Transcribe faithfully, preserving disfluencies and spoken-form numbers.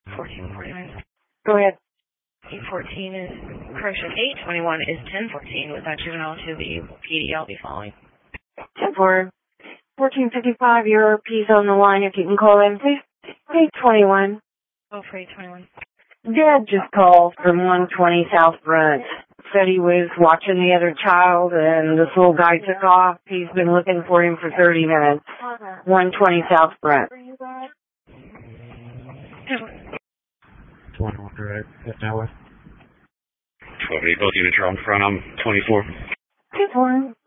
fourteen forty-nine. Go ahead. eight fourteen is, correction, eight twenty-one is ten fourteen with that juvenile to the P D I'll be following. ten four. fourteen fifty-five, your P's on the line if you can call in, please. eight twenty-one. Oh, for eight twenty-one. Dad just called from one twenty South Brunt. Said he was watching the other child and this little guy took off. He's been looking for him for thirty minutes. one twenty South Brunt. twenty-one, right? That's now what? twelve eight, both units are on front. I'm twenty-four. two four.